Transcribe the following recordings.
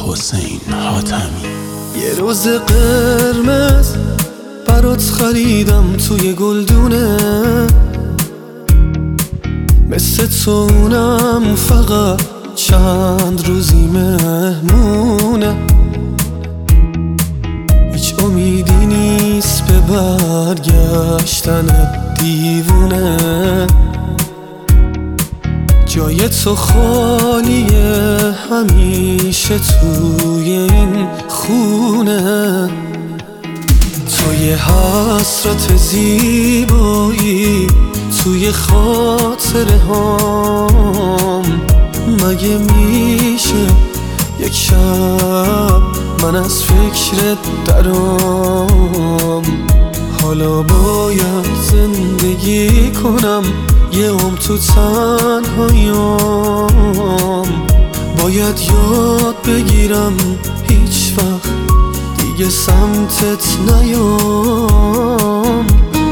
حسین حاتمی. یه روز قرمز برات خریدم توی گلدونه، مثل تو اونم فقط چند روزی مهمونه. هیچ امیدی نیست به برگشتن دیوونه، جای تو خالیه همیشه توی این خونه. تو یه حسرت زیبایی توی خاطره هام، مگه میشه یک شب من از فکرت درام؟ حالا باید زندگی کنم یه عمر تو تنهاییام، باید یاد بگیرم هیچ وقت دیگه سمتت نیام.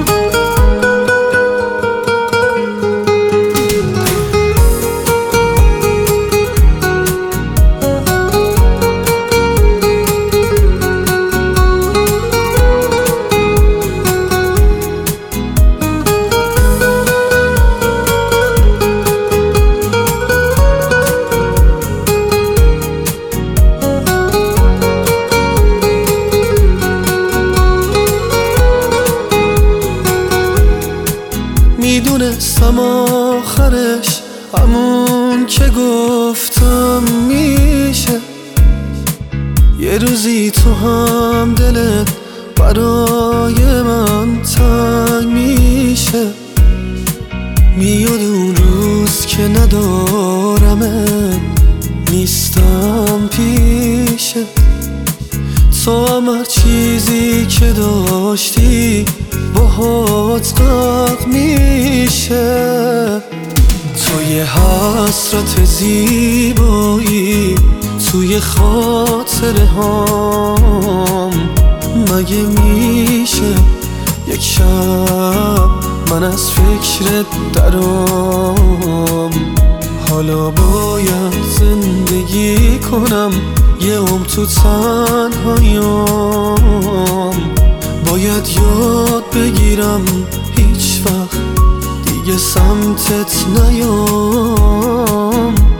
میدونستم آخرش همون که گفتم میشه، یه روزی تو هم دلت برای من تنگ میشه. میاد اون روز که ندارمت، نیستم پیشه، تو هم هر چیزی که داشتی باهات غرق میشه. تو یه حسرت زیبایی توی خاطره هام، مگه میشه یک شب من از فکرت درام؟ حالا باید زندگی کنم یه عمر تو تنهاییام، باید یاد بگیرم هیچ وقت دیگه سمتت نیام.